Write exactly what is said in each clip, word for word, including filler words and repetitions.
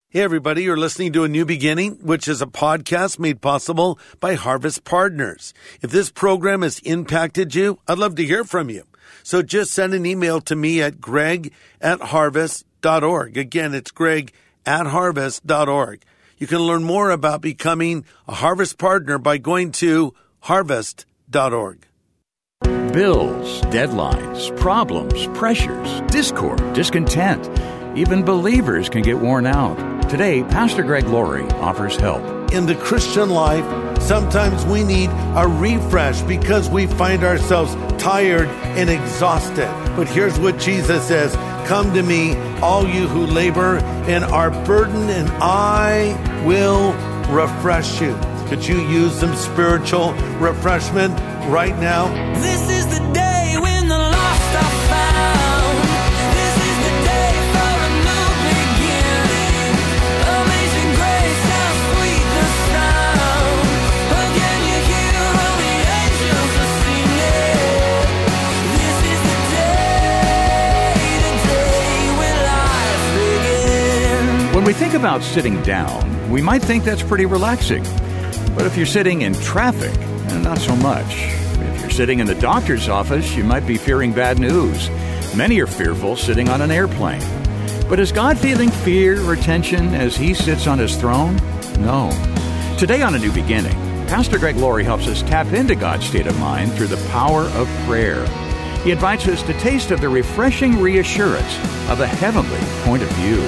Hey, everybody, you're listening to A New Beginning, which is a podcast made possible by Harvest Partners. If this program has impacted you, I'd love to hear from you. So just send an email to me at greg at harvest dot org. Again, it's greg at harvest dot org. You can learn more about becoming a Harvest Partner by going to harvest dot org. Bills, deadlines, problems, pressures, discord, discontent. Even believers can get worn out. Today, Pastor Greg Laurie offers help. In the Christian life, sometimes we need a refresh because we find ourselves tired and exhausted. But here's what Jesus says, "Come to me, all you who labor and are burdened, and I will refresh you." Could you use some spiritual refreshment right now? This is the day when the lost are found. This is the day for a new beginning. Amazing grace, how sweet the sound. Again you hear all the angels are singing. This is the day, the day when life begins. When we think about sitting down, we might think that's pretty relaxing. But if you're sitting in traffic, not so much. If you're sitting in the doctor's office, you might be fearing bad news. Many are fearful sitting on an airplane. But is God feeling fear or tension as He sits on His throne? No. Today on A New Beginning, Pastor Greg Laurie helps us tap into God's state of mind through the power of prayer. He invites us to taste of the refreshing reassurance of a heavenly point of view.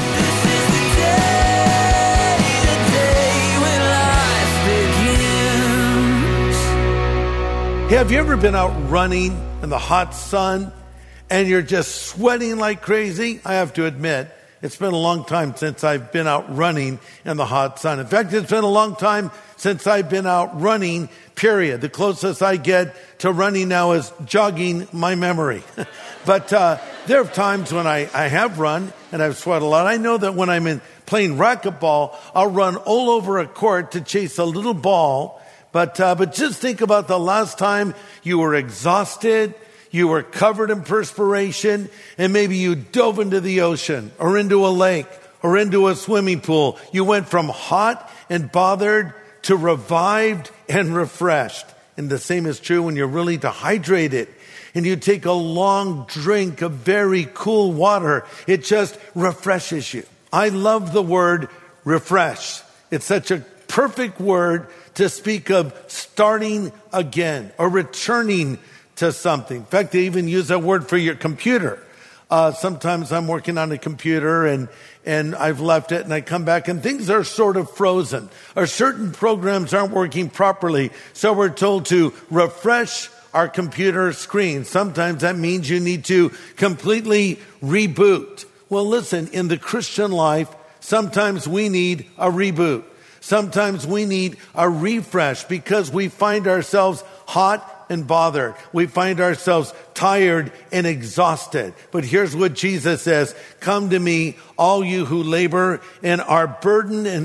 Hey, have you ever been out running in the hot sun and you're just sweating like crazy? I have to admit, it's been a long time since I've been out running in the hot sun. In fact, it's been a long time since I've been out running, period. The closest I get to running now is jogging my memory. But uh, there are times when I, I have run and I've sweat a lot. I know that when I'm in playing racquetball, I'll run all over a court to chase a little ball. But uh, but just think about the last time you were exhausted, you were covered in perspiration, and maybe you dove into the ocean or into a lake or into a swimming pool. You went from hot and bothered to revived and refreshed. And the same is true when you're really dehydrated and you take a long drink of very cool water. It just refreshes you. I love the word refresh. It's such a perfect word to speak of starting again or returning to something. In fact, they even use that word for your computer. Uh, sometimes I'm working on a computer and, and I've left it and I come back and things are sort of frozen or certain programs aren't working properly. So we're told to refresh our computer screen. Sometimes that means you need to completely reboot. Well, listen, in the Christian life, sometimes we need a reboot. Sometimes we need a refresh because we find ourselves hot and bothered. We find ourselves tired and exhausted. But here's what Jesus says, "Come to me, all you who labor and are burdened, and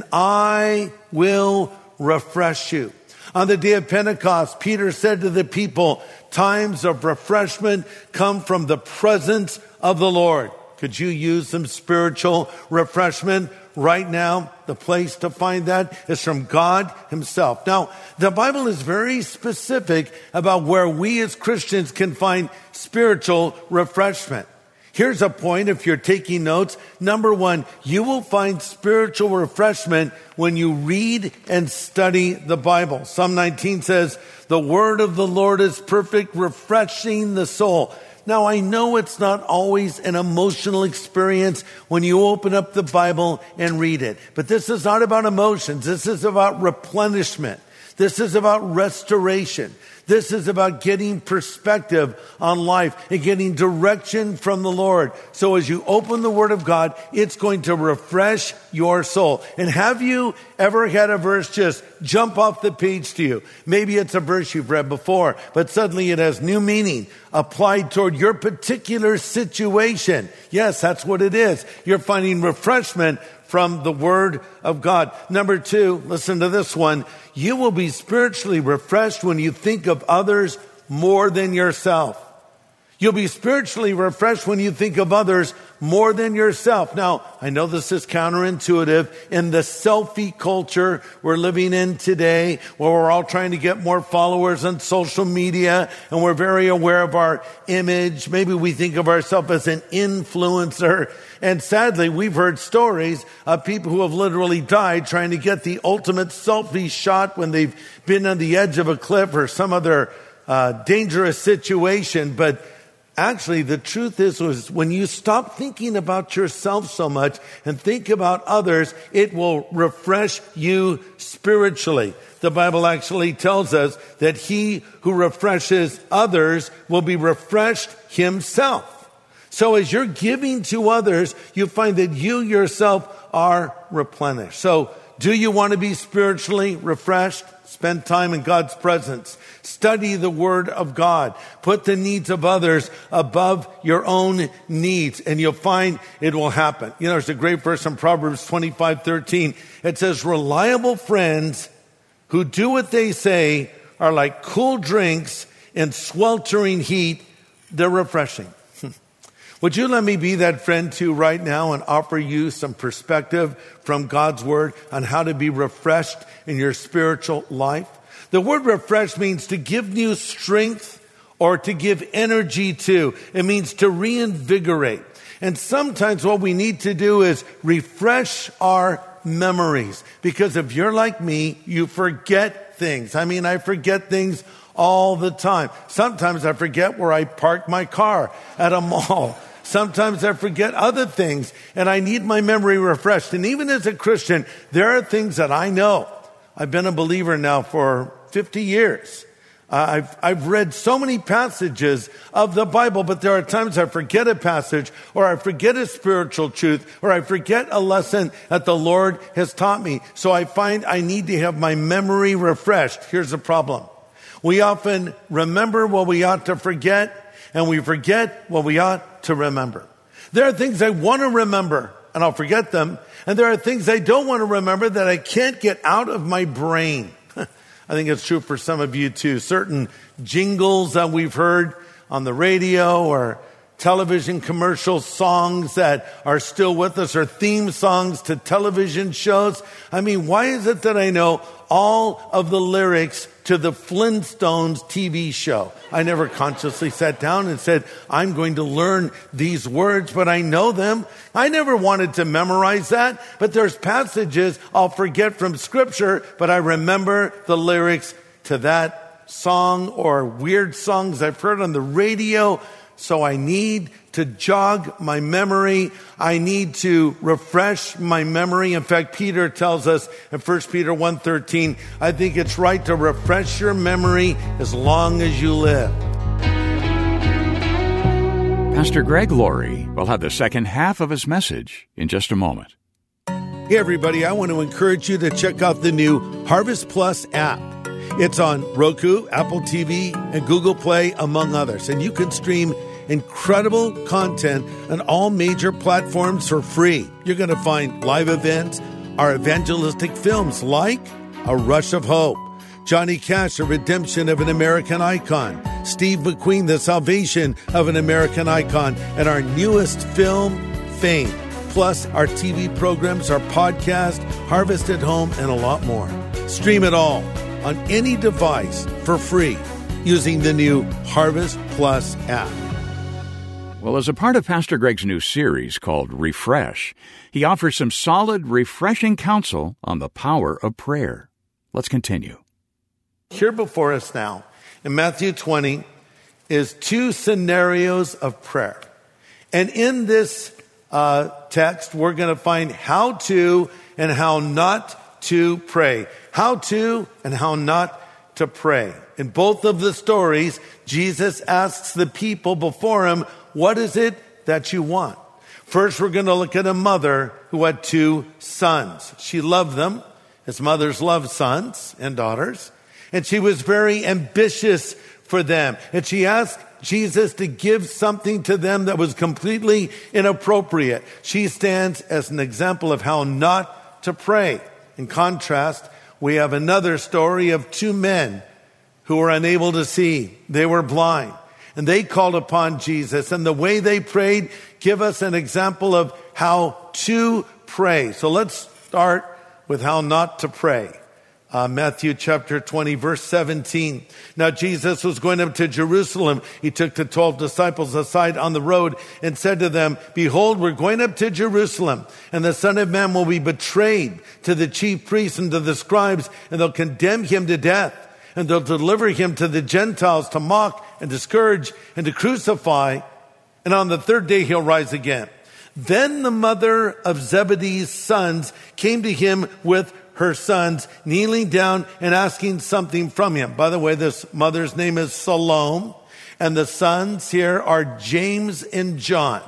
I will refresh you." On the day of Pentecost, Peter said to the people, times of refreshment come from the presence of the Lord. Could you use some spiritual refreshment right now? The place to find that is from God Himself. Now, the Bible is very specific about where we as Christians can find spiritual refreshment. Here's a point if you're taking notes. Number one, you will find spiritual refreshment when you read and study the Bible. Psalm nineteen says, "The word of the Lord is perfect, refreshing the soul." Now, I know it's not always an emotional experience when you open up the Bible and read it. But this is not about emotions. This is about replenishment. This is about restoration. This is about getting perspective on life and getting direction from the Lord. So as you open the Word of God, it's going to refresh your soul. And have you ever had a verse just jump off the page to you? Maybe it's a verse you've read before, but suddenly it has new meaning applied toward your particular situation. Yes, that's what it is. You're finding refreshment from the Word of God. Number two, listen to this one. You will be spiritually refreshed when you think of others more than yourself. You'll be spiritually refreshed when you think of others more than yourself. Now, I know this is counterintuitive in the selfie culture we're living in today, where we're all trying to get more followers on social media, and we're very aware of our image. Maybe we think of ourselves as an influencer. And sadly, we've heard stories of people who have literally died trying to get the ultimate selfie shot when they've been on the edge of a cliff or some other uh, dangerous situation. But actually, the truth is, was when you stop thinking about yourself so much and think about others, it will refresh you spiritually. The Bible actually tells us that he who refreshes others will be refreshed himself. So as you're giving to others, you find that you yourself are replenished. So do you want to be spiritually refreshed? Spend time in God's presence. Study the Word of God. Put the needs of others above your own needs, and you'll find it will happen. You know, there's a great verse in Proverbs twenty-five thirteen. It says, reliable friends who do what they say are like cool drinks in sweltering heat. They're refreshing. Would you let me be that friend too right now and offer you some perspective from God's Word on how to be refreshed in your spiritual life? The word refresh means to give new strength or to give energy to. It means to reinvigorate. And sometimes what we need to do is refresh our memories. Because if you're like me, you forget things. I mean, I forget things all the time. Sometimes I forget where I parked my car at a mall. Sometimes I forget other things, and I need my memory refreshed. And even as a Christian, there are things that I know. I've been a believer now for fifty years. Uh, I've, I've read so many passages of the Bible, but there are times I forget a passage, or I forget a spiritual truth, or I forget a lesson that the Lord has taught me. So I find I need to have my memory refreshed. Here's the problem. We often remember what we ought to forget, and we forget what we ought to remember. There are things I want to remember, and I'll forget them. And there are things I don't want to remember that I can't get out of my brain. I think it's true for some of you too. Certain jingles that we've heard on the radio or television commercial songs that are still with us, or theme songs to television shows. I mean, why is it that I know all of the lyrics to the Flintstones T V show? I never consciously sat down and said, I'm going to learn these words, but I know them. I never wanted to memorize that, but there's passages I'll forget from Scripture, but I remember the lyrics to that song or weird songs I've heard on the radio. So I need to jog my memory. I need to refresh my memory. In fact, Peter tells us in First Peter one thirteen, I think it's right to refresh your memory as long as you live. Pastor Greg Laurie will have the second half of his message in just a moment. Hey, everybody, I want to encourage you to check out the new Harvest Plus app. It's on Roku, Apple T V, and Google Play, among others. And you can stream incredible content on all major platforms for free. You're going to find live events, our evangelistic films like A Rush of Hope, Johnny Cash, A Redemption of an American Icon, Steve McQueen, The Salvation of an American Icon, and our newest film, Fame. Plus our T V programs, our podcast, Harvest at Home, and a lot more. Stream it all on any device for free using the new Harvest Plus app. Well, as a part of Pastor Greg's new series called Refresh, he offers some solid, refreshing counsel on the power of prayer. Let's continue. Here before us now, in Matthew twenty, is two scenarios of prayer. And in this uh, text, we're going to find how to and how not to pray. How to and how not to pray. In both of the stories, Jesus asks the people before him, what is it that you want? First, we're going to look at a mother who had two sons. She loved them, as mothers love sons and daughters. And she was very ambitious for them. And she asked Jesus to give something to them that was completely inappropriate. She stands as an example of how not to pray. In contrast, we have another story of two men who were unable to see. They were blind. And they called upon Jesus. And the way they prayed give us an example of how to pray. So let's start with how not to pray. Uh, Matthew chapter twenty, verse seventeen. Now Jesus was going up to Jerusalem. He took the twelve disciples aside on the road and said to them, behold, we're going up to Jerusalem, and the Son of Man will be betrayed to the chief priests and to the scribes, and they'll condemn him to death, and they'll deliver him to the Gentiles to mock and to scourge and to crucify, and on the third day he'll rise again. Then the mother of Zebedee's sons came to him with her sons, kneeling down and asking something from him. By the way, this mother's name is Salome, and the sons here are James and John.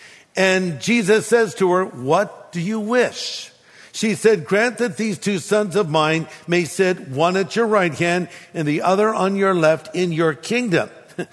And Jesus says to her, what do you wish? She said, grant that these two sons of mine may sit, one at your right hand and the other on your left, in your kingdom.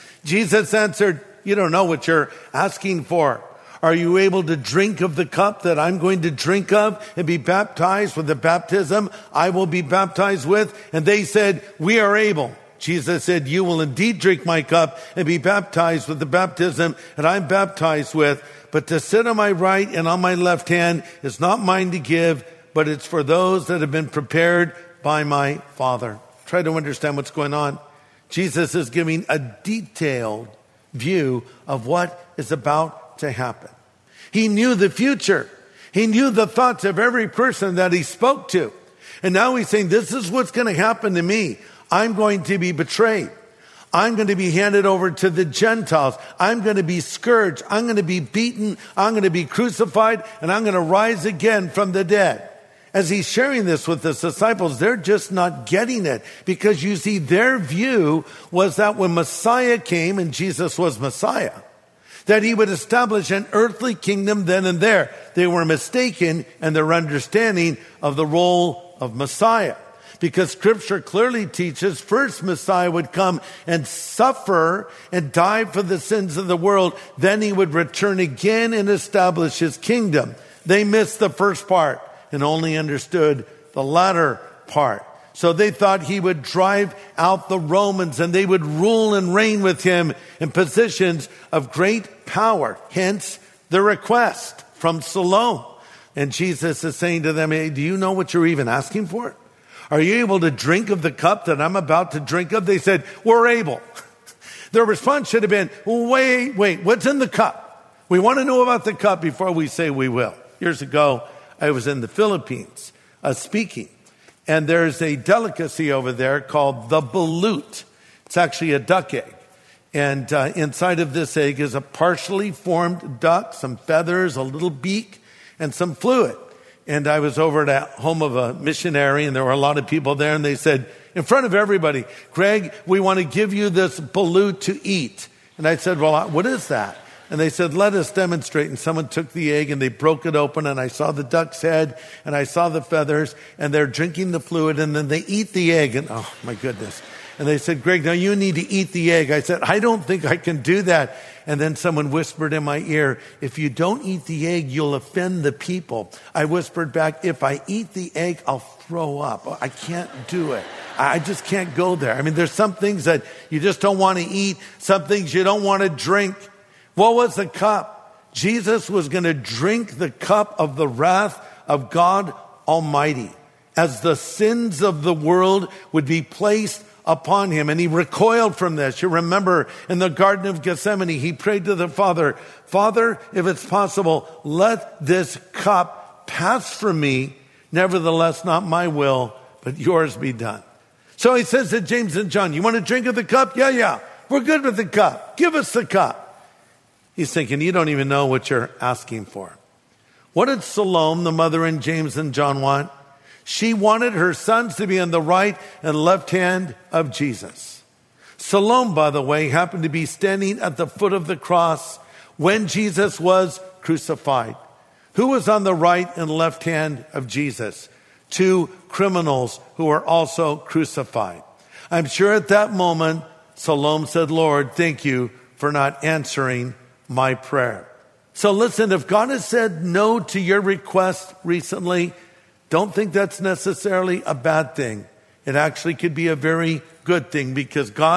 Jesus answered, you don't know what you're asking for. Are you able to drink of the cup that I'm going to drink of and be baptized with the baptism I will be baptized with? And they said, we are able. Jesus said, you will indeed drink my cup and be baptized with the baptism that I'm baptized with. But to sit on my right and on my left hand is not mine to give, but it's for those that have been prepared by my Father. Try to understand what's going on. Jesus is giving a detailed view of what is about to happen. He knew the future. He knew the thoughts of every person that he spoke to. And now he's saying, this is what's going to happen to me. I'm going to be betrayed. I'm going to be handed over to the Gentiles. I'm going to be scourged. I'm going to be beaten. I'm going to be crucified, and I'm going to rise again from the dead. As he's sharing this with his disciples, they're just not getting it, because you see, their view was that when Messiah came, and Jesus was Messiah, that he would establish an earthly kingdom then and there. They were mistaken in their understanding of the role of Messiah, because Scripture clearly teaches first Messiah would come and suffer and die for the sins of the world. Then he would return again and establish his kingdom. They missed the first part and only understood the latter part. So they thought he would drive out the Romans and they would rule and reign with him in positions of great power. Hence the request from Salome. And Jesus is saying to them, hey, do you know what you're even asking for? Are you able to drink of the cup that I'm about to drink of? They said, we're able. Their response should have been, wait, wait, what's in the cup? We want to know about the cup before we say we will. Years ago, I was in the Philippines uh, speaking. And there's a delicacy over there called the balut. It's actually a duck egg. And uh, inside of this egg is a partially formed duck, some feathers, a little beak, and some fluid. And I was over at a home of a missionary, and there were a lot of people there, and they said, in front of everybody, Greg, we want to give you this balut to eat. And I said, well, what is that? And they said, let us demonstrate. And someone took the egg and they broke it open, and I saw the duck's head and I saw the feathers, and they're drinking the fluid, and then they eat the egg. And oh my goodness. And they said, Greg, now you need to eat the egg. I said, I don't think I can do that. And then someone whispered in my ear, if you don't eat the egg, you'll offend the people. I whispered back, if I eat the egg, I'll throw up. I can't do it. I just can't go there. I mean, there's some things that you just don't want to eat, some things you don't want to drink. What was the cup? Jesus was going to drink the cup of the wrath of God Almighty, as the sins of the world would be placed upon him. And he recoiled from this. You remember in the Garden of Gethsemane, he prayed to the Father, Father, if it's possible, let this cup pass from me. Nevertheless, not my will, but yours be done. So he says to James and John, you want to drink of the cup? Yeah, yeah. We're good with the cup. Give us the cup. He's thinking, you don't even know what you're asking for. What did Salome, the mother, and James and John want? She wanted her sons to be on the right and left hand of Jesus. Salome, by the way, happened to be standing at the foot of the cross when Jesus was crucified. Who was on the right and left hand of Jesus? Two criminals who were also crucified. I'm sure at that moment, Salome said, Lord, thank you for not answering my prayer. So listen, if God has said no to your request recently, don't think that's necessarily a bad thing. It actually could be a very good thing, because God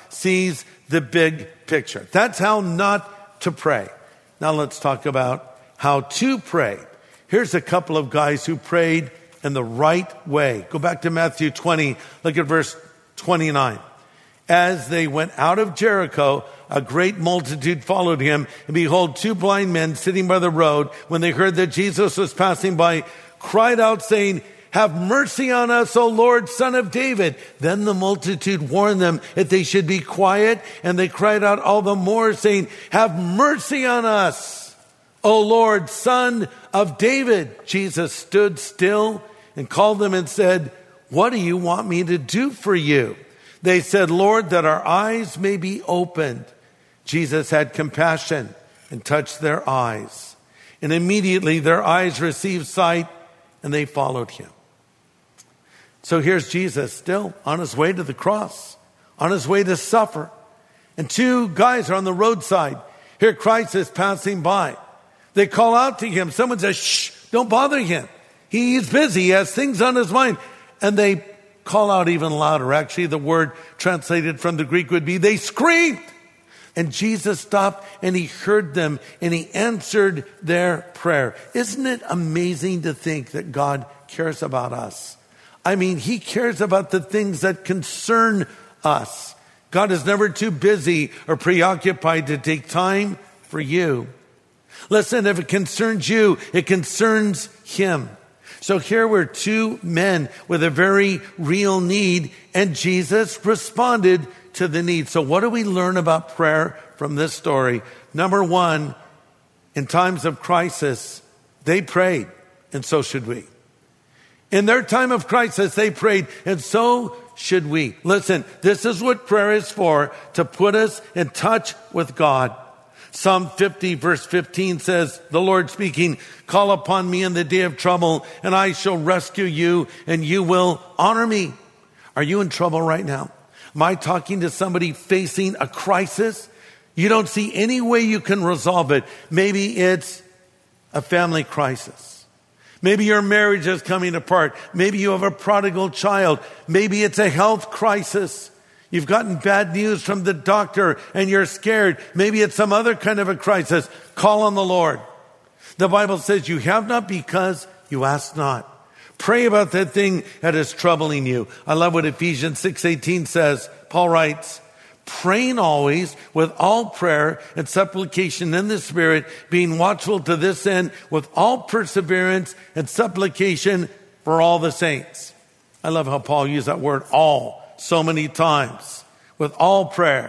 sees the big picture. That's how not to pray. Now let's talk about how to pray. Here's a couple of guys who prayed in the right way. Go back to Matthew twenty, look at verse twenty-nine. As they went out of Jericho, a great multitude followed him, and behold, two blind men sitting by the road, when they heard that Jesus was passing by, cried out, saying, "Have mercy on us, O Lord, Son of David." Then the multitude warned them that they should be quiet, and they cried out all the more, saying, "Have mercy on us, O Lord, Son of David." Jesus stood still and called them and said, "What do you want me to do for you?" They said, "Lord, that our eyes may be opened." Jesus had compassion and touched their eyes. And immediately their eyes received sight, and they followed him. So here's Jesus still on his way to the cross, on his way to suffer. And two guys are on the roadside. Here Christ is passing by. They call out to him. Someone says, "Shh, don't bother him. He's busy. He has things on his mind." And they call out even louder. Actually, the word translated from the Greek would be, they screamed. And Jesus stopped and he heard them and he answered their prayer. Isn't it amazing to think that God cares about us? I mean, he cares about the things that concern us. God is never too busy or preoccupied to take time for you. Listen, if it concerns you, it concerns him. So here were two men with a very real need, and Jesus responded to the need. So what do we learn about prayer from this story? Number one, in times of crisis, they prayed, and so should we. In their time of crisis, they prayed, and so should we. Listen, this is what prayer is for, to put us in touch with God. Psalm fifty verse fifteen says, the Lord speaking, "Call upon me in the day of trouble, and I shall rescue you, and you will honor me." Are you in trouble right now? Am I talking to somebody facing a crisis? You don't see any way you can resolve it. Maybe it's a family crisis. Maybe your marriage is coming apart. Maybe you have a prodigal child. Maybe it's a health crisis. You've gotten bad news from the doctor and you're scared. Maybe it's some other kind of a crisis. Call on the Lord. The Bible says you have not because you ask not. Pray about that thing that is troubling you. I love what Ephesians six eighteen says. Paul writes, "Praying always with all prayer and supplication in the Spirit, being watchful to this end with all perseverance and supplication for all the saints." I love how Paul used that word all so many times. With all prayer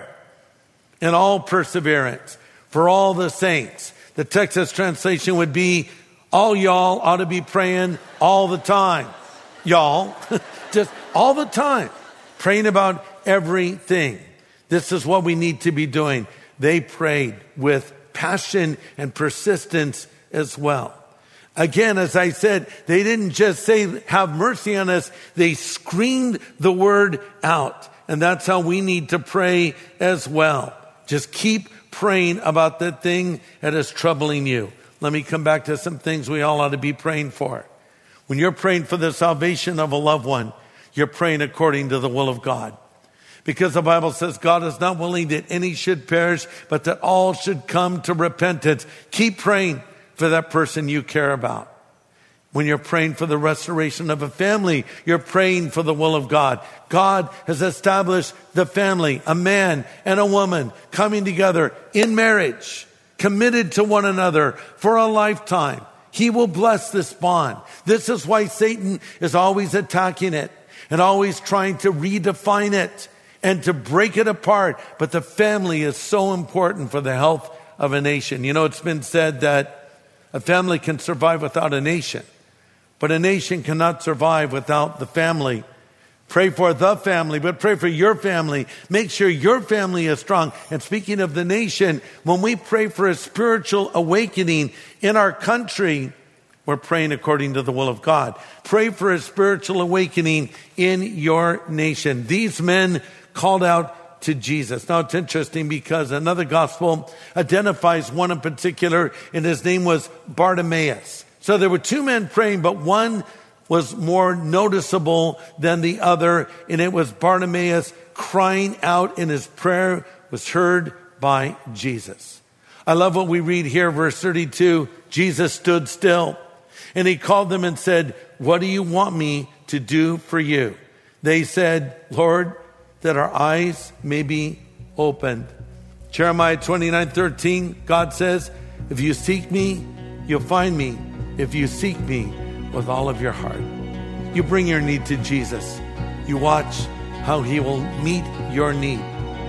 and all perseverance for all the saints. The Texas translation would be, all y'all ought to be praying all the time. Y'all, just all the time, praying about everything. This is what we need to be doing. They prayed with passion and persistence as well. Again, as I said, they didn't just say, "Have mercy on us." They screamed the word out. And that's how we need to pray as well. Just keep praying about that thing that is troubling you. Let me come back to some things we all ought to be praying for. When you're praying for the salvation of a loved one, you're praying according to the will of God. Because the Bible says God is not willing that any should perish, but that all should come to repentance. Keep praying for that person you care about. When you're praying for the restoration of a family, you're praying for the will of God. God has established the family, a man and a woman coming together in marriage, committed to one another for a lifetime. He will bless this bond. This is why Satan is always attacking it and always trying to redefine it and to break it apart. But the family is so important for the health of a nation. You know, it's been said that a family can survive without a nation, but a nation cannot survive without the family. Pray for the family, but pray for your family. Make sure your family is strong. And speaking of the nation, when we pray for a spiritual awakening in our country, we're praying according to the will of God. Pray for a spiritual awakening in your nation. These men called out to Jesus. Now it's interesting because another gospel identifies one in particular, and his name was Bartimaeus. So there were two men praying, but one was more noticeable than the other, and it was Bartimaeus crying out, and his prayer was heard by Jesus. I love what we read here, verse thirty-two. Jesus stood still, and he called them and said, "What do you want me to do for you?" They said, "Lord, that our eyes may be opened." Jeremiah twenty-nine thirteen, God says, "If you seek me, you'll find me. If you seek me with all of your heart." You bring your need to Jesus. You watch how he will meet your need.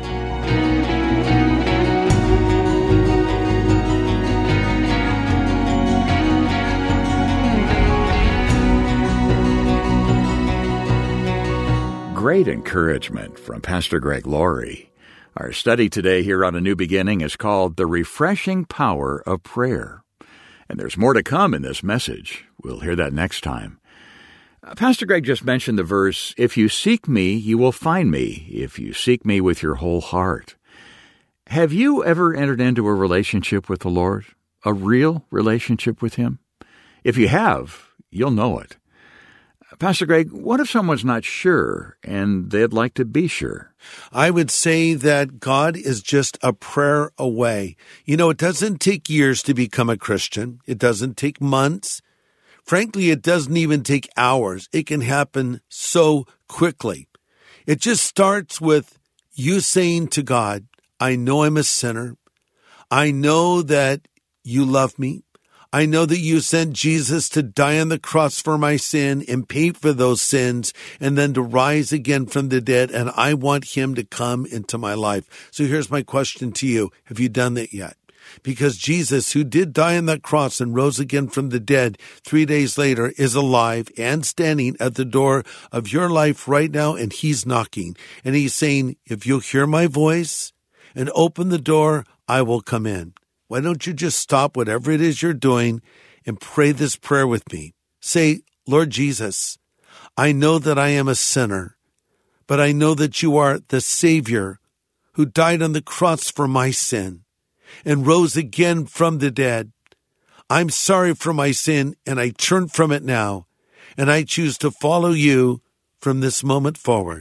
Great encouragement from Pastor Greg Laurie. Our study today here on A New Beginning is called The Refreshing Power of Prayer. And there's more to come in this message. We'll hear that next time. Uh, Pastor Greg just mentioned the verse, "If you seek me, you will find me, if you seek me with your whole heart." Have you ever entered into a relationship with the Lord? A real relationship with him? If you have, you'll know it. Pastor Greg, what if someone's not sure and they'd like to be sure? I would say that God is just a prayer away. You know, it doesn't take years to become a Christian. It doesn't take months. Frankly, it doesn't even take hours. It can happen so quickly. It just starts with you saying to God, "I know I'm a sinner. I know that you love me. I know that you sent Jesus to die on the cross for my sin and pay for those sins and then to rise again from the dead, and I want him to come into my life." So here's my question to you. Have you done that yet? Because Jesus, who did die on that cross and rose again from the dead three days later, is alive and standing at the door of your life right now, and he's knocking. And he's saying, if you'll hear my voice and open the door, I will come in. Why don't you just stop whatever it is you're doing and pray this prayer with me? Say, "Lord Jesus, I know that I am a sinner, but I know that you are the Savior who died on the cross for my sin and rose again from the dead. I'm sorry for my sin, and I turn from it now, and I choose to follow you from this moment forward."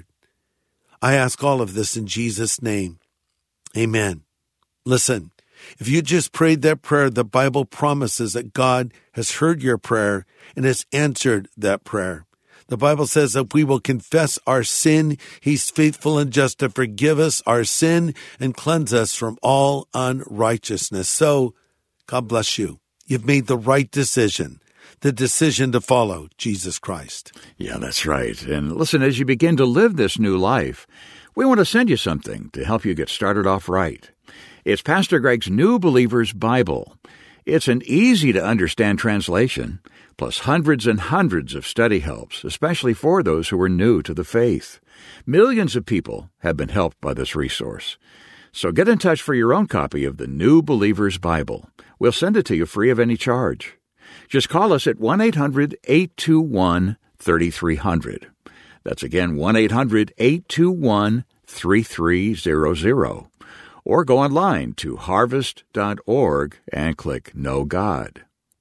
I ask all of this in Jesus' name. Amen. Listen. If you just prayed that prayer, the Bible promises that God has heard your prayer and has answered that prayer. The Bible says that we will confess our sin. He's faithful and just to forgive us our sin and cleanse us from all unrighteousness. So, God bless you. You've made the right decision, the decision to follow Jesus Christ. Yeah, that's right. And listen, as you begin to live this new life, we want to send you something to help you get started off right. It's Pastor Greg's New Believer's Bible. It's an easy-to-understand translation, plus hundreds and hundreds of study helps, especially for those who are new to the faith. Millions of people have been helped by this resource. So get in touch for your own copy of the New Believer's Bible. We'll send it to you free of any charge. Just call us at one eight hundred eight two one three three zero zero. That's again one eight hundred eight two one three three zero zero. Or go online to harvest dot org and click Know God.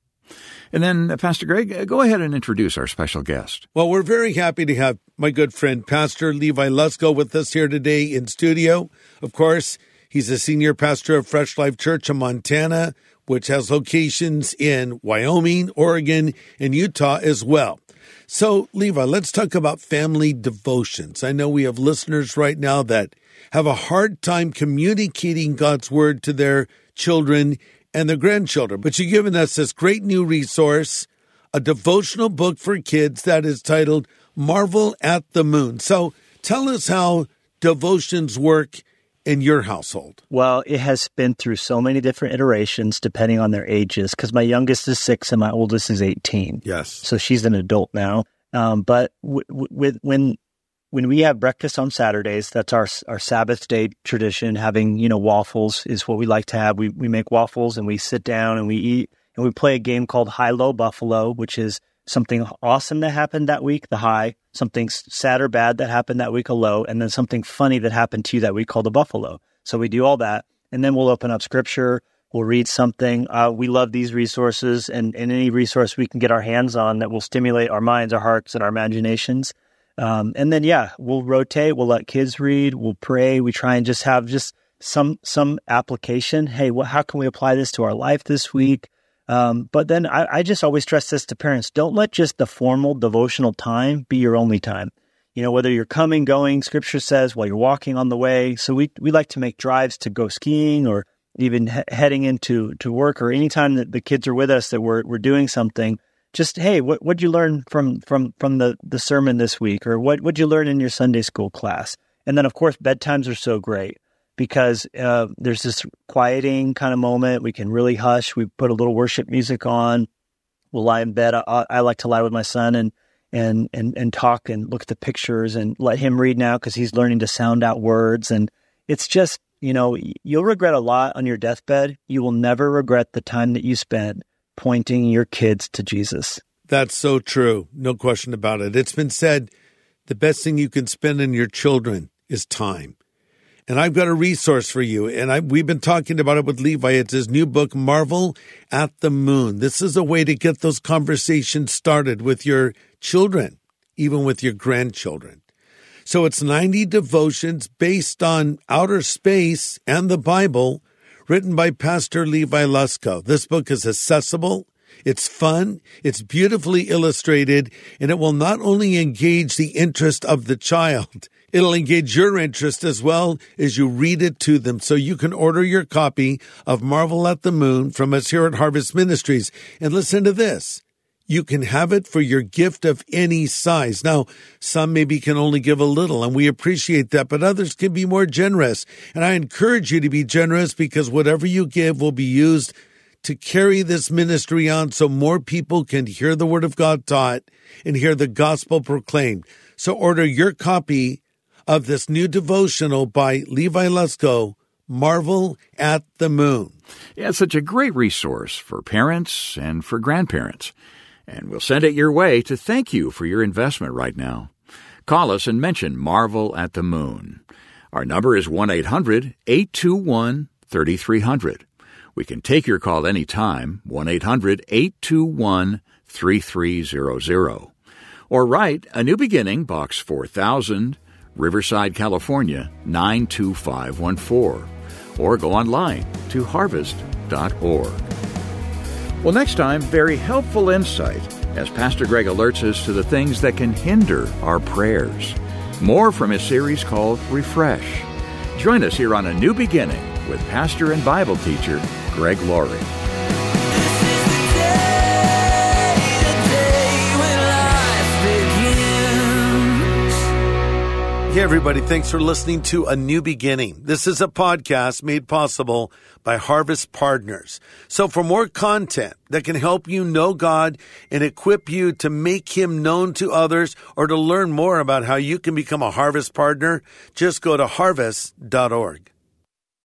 And then, uh, Pastor Greg, go ahead and introduce our special guest. Well, we're very happy to have my good friend, Pastor Levi Lusko, with us here today in studio. Of course, he's a senior pastor of Fresh Life Church in Montana, which has locations in Wyoming, Oregon, and Utah as well. So, Levi, let's talk about family devotions. I know we have listeners right now that have a hard time communicating God's word to their children and their grandchildren. But you've given us this great new resource, a devotional book for kids that is titled Marvel at the Moon. So tell us how devotions work in your household. Well, it has been through so many different iterations depending on their ages, because my youngest is six and my oldest is eighteen. Yes. So she's an adult now. Um, but w- w- with when when we have breakfast on Saturdays, that's our our Sabbath day tradition. Having, you know, waffles is what we like to have. We we make waffles and we sit down and we eat and we play a game called High Low Buffalo, which is something awesome that happened that week, the high, something sad or bad that happened that week, a low, and then something funny that happened to you that week called the buffalo. So we do all that, and then we'll open up scripture. We'll read something. Uh, we love these resources and, and any resource we can get our hands on that will stimulate our minds, our hearts, and our imaginations. Um, and then, yeah, we'll rotate. We'll let kids read. We'll pray. We try and just have just some some application. Hey, well, how can we apply this to our life this week? Um, but then I, I just always stress this to parents. Don't let just the formal devotional time be your only time. You know, whether you're coming, going, Scripture says while you're walking on the way. So we we like to make drives to go skiing or even he- heading into to work, or anytime that the kids are with us that we're we're doing something. Just, hey, what what'd you learn from from from the, the sermon this week? Or what what'd you learn in your Sunday school class? And then, of course, bedtimes are so great, because uh, there's this quieting kind of moment. We can really hush. We put a little worship music on. We'll lie in bed. I, I like to lie with my son and and and and talk and look at the pictures and let him read now, because he's learning to sound out words. And it's just, you know, you'll regret a lot on your deathbed. You will never regret the time that you spent pointing your kids to Jesus. That's so true. No question about it. It's been said, the best thing you can spend on your children is time. And I've got a resource for you. And I, we've been talking about it with Levi. It's his new book, Marvel at the Moon. This is a way to get those conversations started with your children, even with your grandchildren. So it's ninety devotions based on outer space and the Bible, written by Pastor Levi Lusko. This book is accessible, it's fun, it's beautifully illustrated, and it will not only engage the interest of the child, it'll engage your interest as well as you read it to them. So you can order your copy of Marvel at the Moon from us here at Harvest Ministries. And listen to this. You can have it for your gift of any size. Now, some maybe can only give a little, and we appreciate that, but others can be more generous. And I encourage you to be generous, because whatever you give will be used to carry this ministry on so more people can hear the Word of God taught and hear the gospel proclaimed. So order your copy of this new devotional by Levi Lusko, Marvel at the Moon. Yeah, it's such a great resource for parents and for grandparents. And we'll send it your way to thank you for your investment right now. Call us and mention Marvel at the Moon. Our number is one eight hundred eight two one three three zero zero. We can take your call anytime, one eight hundred eight two one three three zero zero. Or write A New Beginning, Box four thousand, Riverside, California, nine two five one four. Or go online to harvest dot org. Well, next time, very helpful insight as Pastor Greg alerts us to the things that can hinder our prayers. More from his series called Refresh. Join us here on A New Beginning with pastor and Bible teacher Greg Laurie. Hey, everybody. Thanks for listening to A New Beginning. This is a podcast made possible by Harvest Partners. So for more content that can help you know God and equip you to make Him known to others, or to learn more about how you can become a Harvest Partner, just go to harvest dot org.